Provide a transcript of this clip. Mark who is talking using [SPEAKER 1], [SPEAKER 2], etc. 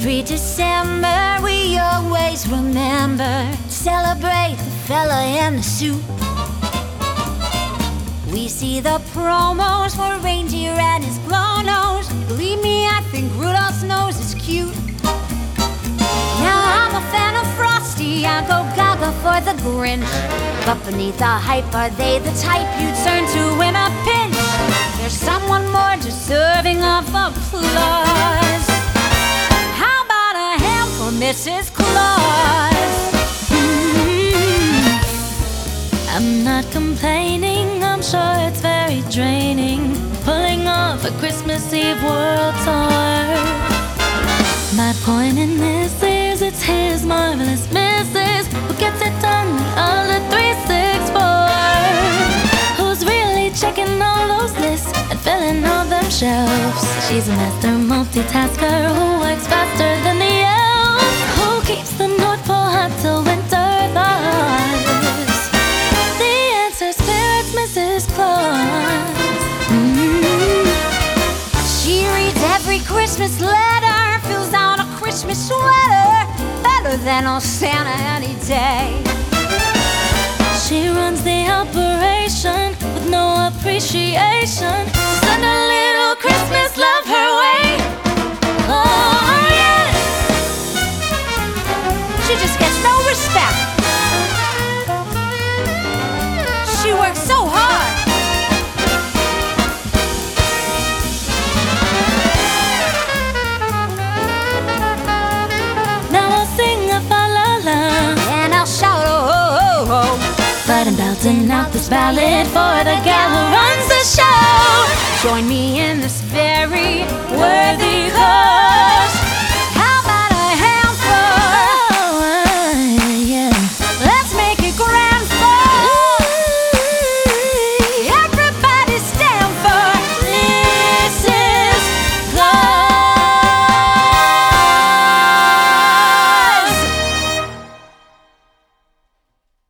[SPEAKER 1] Every December we always remember, celebrate the fella in the suit. We see the promos for reindeer and his glow nose. Believe me, I think Rudolph's nose is cute. Now I'm a fan of Frosty, I go gaga for the Grinch. But beneath the hype, are they the type you turn to in a pinch? There's someone more deserving of applause. How about a hand for Mrs. Claus?
[SPEAKER 2] I'm not complaining, I'm sure it's very draining, pulling off a Christmas Eve world tour. My point in this is it's his marvelous missus who gets it done, the other 364. Who's really checking all those lists and filling all them shelves. She's a master multitasker who works faster than the elves. Who keeps the North Pole hot till winter thaws? The answer's clear, it's Mrs. Claus.
[SPEAKER 1] She reads every Christmas letter, fills out a Christmas sweater, better than old Santa any day.
[SPEAKER 2] She runs the operation with no appreciation. Send a little Christmas love her way. Oh yeah.
[SPEAKER 1] She just gets no respect. She works so hard.
[SPEAKER 2] Now I'll sing a fa la la,
[SPEAKER 1] And I'll shout oh ho ho.
[SPEAKER 2] but I'm belting out this ballad for the gal who runs the show.
[SPEAKER 1] Join me in this very world